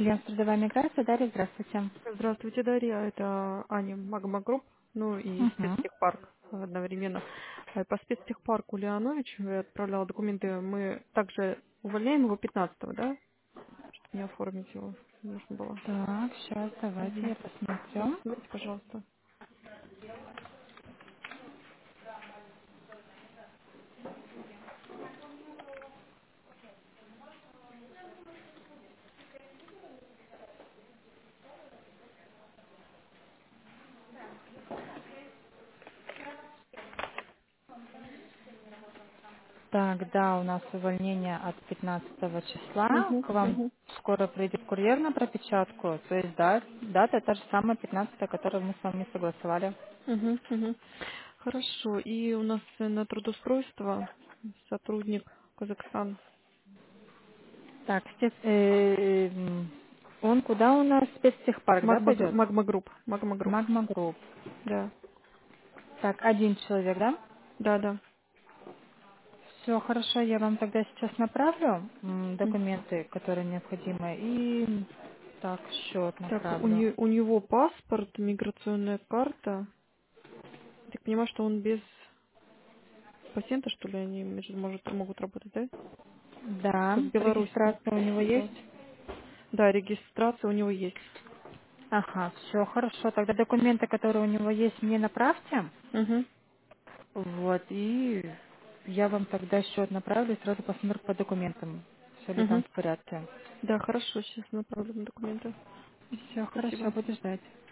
Альянс трудовая миграция. Дарья, здравствуйте. Здравствуйте, Дарья. Это Аня Магма Групп, ну и Угу. спецтехпарк одновременно. По спецтехпарку Леоновичу я отправляла документы. Мы также увольняем его 15-го, да? Чтобы не оформить его нужно было. Так, сейчас давайте Мгм. я посмотрю. Посмотрите, пожалуйста. Так, да, у нас увольнение от 15 числа. Угу, К вам угу, скоро придет курьер на пропечатку. То есть, да, дата та же самая, 15, которую мы с вами согласовали. угу, угу. Хорошо. И у нас на трудоустройство сотрудник Казахстан. Так, он куда у нас? Спецтехпарк, да, пойдет? Магма Групп. Магма Групп. Магма Групп. Да. Так, один человек, да? Да, да. Все хорошо, я вам тогда сейчас направлю М. документы, которые необходимы, и так счет Так, направлю. у него паспорт, миграционная карта. Я так понимаю, что он без пациента, что ли, они могут работать, да? Да, Как в Беларуси. регистрация у него есть? Вот. Да, регистрация у него есть. Ага, все хорошо. Тогда документы, которые у него есть, мне направьте. Угу, Вот, и я вам тогда счет направлю и сразу посмотрю по документам. Все ли там угу. в порядке. Да, хорошо, сейчас направлю на документы. Все хорошо, Спасибо. буду ждать.